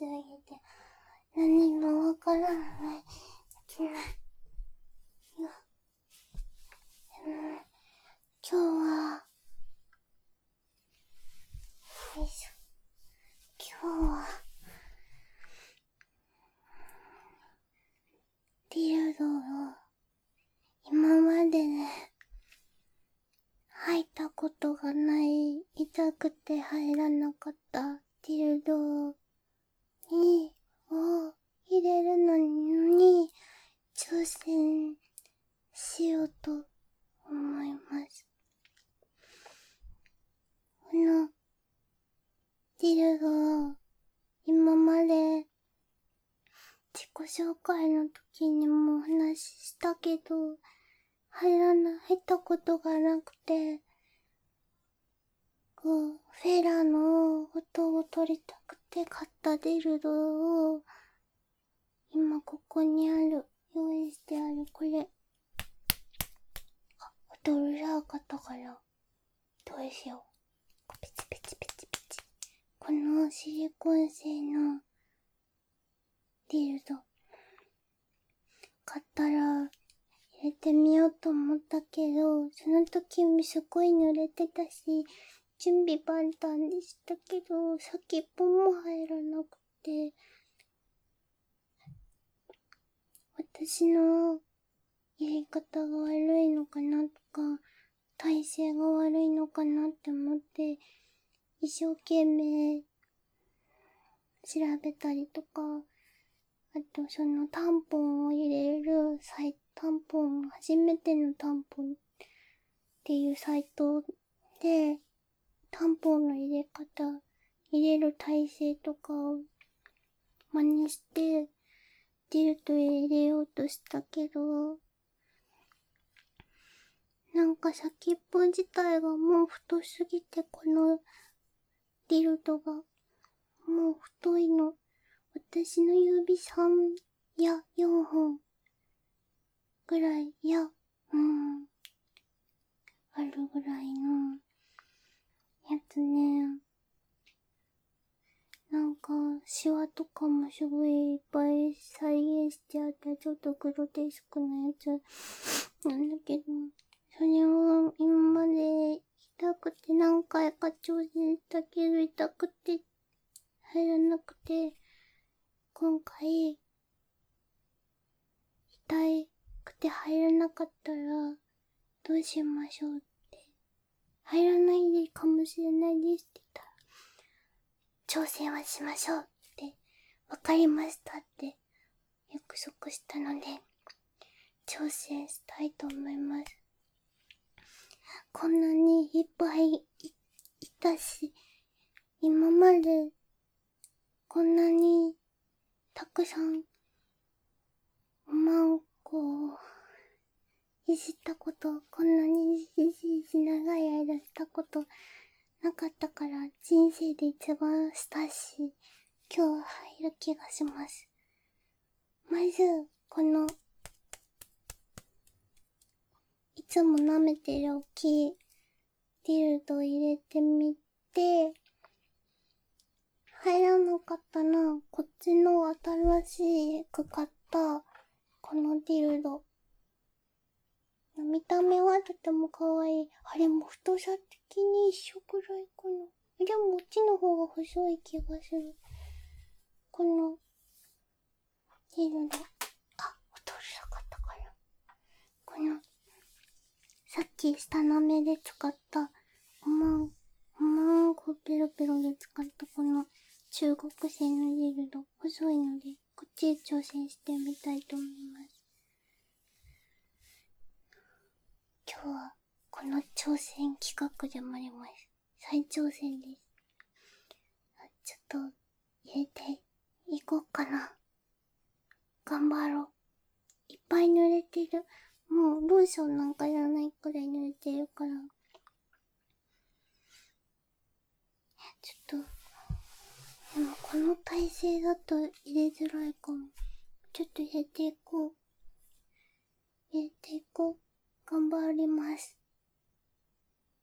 すぎて何もわからない。できない。今日は、よいしょ。今日は、ディルドを今までね、入ったことがない、痛くて入らなかったディルドを入れるのに挑戦しようと思います。このディルドを今まで自己紹介の時にもお話ししたけど入ったことがなくて、フェラの音を取りたくて買ったディルドを今ここにある、用意してある、これ音うるさかったからどうしよう。ペチペチペチペチ。このシリコン製のディルド買ったら入れてみようと思ったけど、その時すごい濡れてたし準備万端でしたけど、先っぽも入らなくて、私のやり方が悪いのかなとか、体勢が悪いのかなって思って一生懸命調べたりとか、あとそのタンポンを入れるタンポン、初めてのタンポンっていうサイトでタンポンの入れ方、入れる体勢とかを真似してディルドへ入れようとしたけど、なんか先っぽ自体がもう太すぎて、このディルドがもう太いの。私の指3や4本ぐらい、あるぐらいのやつね。なんかシワとかもすごいいっぱい再現してあって、ちょっとグロテスクなやつなんだけど、それを今まで痛くて何回か挑戦したけど、痛くて入らなくて、今回痛くて入らなかったらどうしましょうって、入らないでかもしれないですって言ったら、挑戦はしましょうってわかりましたって約束したので挑戦したいと思います。こんなにいっぱいいたし、今までこんなにたくさんおまんこをいじったこと、こんなに長い間したことなかったから、人生で一番したし、今日は入る気がします。まずこのいつも舐めてる大きいディルドを入れてみて、入らなかったな、こっちの新しく買ったこのディルド。見た目はとても可愛い。あれも太さ的に一緒くらいかな。でもこっちの方が細い気がする。このディルド、音うるさかったかな。このさっき下の目で使ったおまんこペロペロで使ったこの中国製のディルド、細いのでこっちで挑戦してみたいと思います。今日はこの挑戦企画でもあります。再挑戦です。ちょっと入れていこうかな。頑張ろう。いっぱい濡れてる。もうローションなんかいらないくらい濡れてるから。ちょっと、でもこの体勢だと入れづらいかも。ちょっと入れていこう。頑張ります。